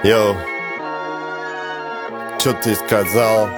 Йоу, чё ты сказал?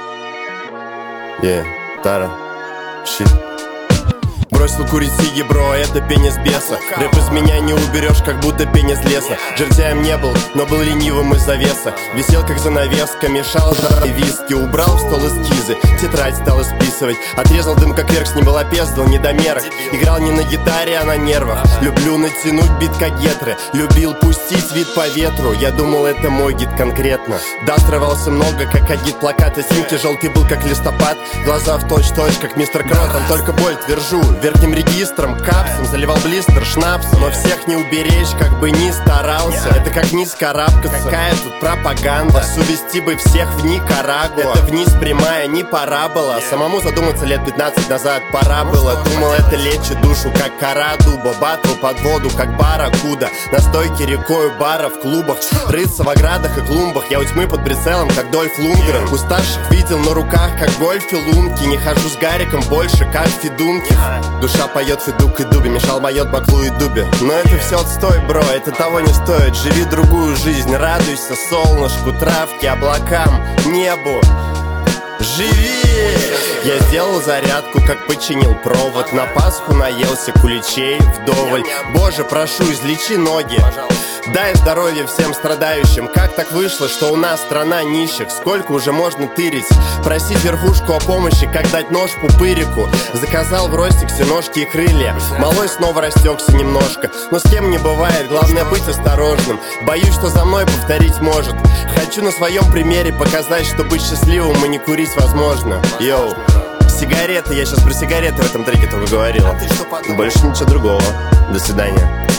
Тара, щит. Бросил курить сиги, бро, это пенис беса. Рэп из меня не уберешь, как будто пенис леса. Жердяем не был, но был ленивым из-за веса. Висел как занавеска, мешал жары виски. Убрал в стол эскизы, тетрадь стал исписывать. Отрезал дым, как верх, с ним был опездал, недомерок. Играл не на гитаре, а на нервах. Люблю натянуть бит, как гетры. Любил пустить вид по ветру. Я думал, это мой гид конкретно. Да, срывался много, как агит плакаты. Снимки желтый был, как листопад. Глаза в точь-точь, как мистер Крот. Там только боль твержу. Верхним регистром, капсом заливал блистер шнапсом. Но всех не уберечь, как бы ни старался. Это как вниз карабкаться. Какая тут пропаганда? Увести бы всех в Никарагуа. Это вниз прямая, не парабола. Самому задуматься лет 15 назад пора было. Думал, это лечит душу, как кора дуба. Батл под воду, как барракуда. На стойке рекою бара в клубах. Рыться в оградах и клумбах. Я у тьмы под прицелом, как Дольф Лундгрен. У старших видел на руках, как гольф и лунки. Не хожу с Гариком больше, как Федунки. Душа поет федук и дуби, мешал моет баклу и дубе. Но это все отстой, бро, это того не стоит. Живи другую жизнь, радуйся солнышку, травке, облакам, небу. Живи! Я сделал зарядку, как починил провод. На Пасху наелся куличей вдоволь. Боже, прошу, излечи ноги. Дай здоровья всем страдающим. Как так вышло, что у нас страна нищих? Сколько уже можно тырить? Просить верхушку о помощи, как дать нож пупырику. Заказал в Ростиксе ножки и крылья. Малой снова растекся немножко. Но с кем не бывает, главное быть осторожным. Боюсь, что за мной повторить может. Хочу на своем примере показать, что быть счастливым и не курить возможно. Йоу, сигареты, я сейчас про сигареты в этом треке только говорил. Больше ничего другого. До свидания.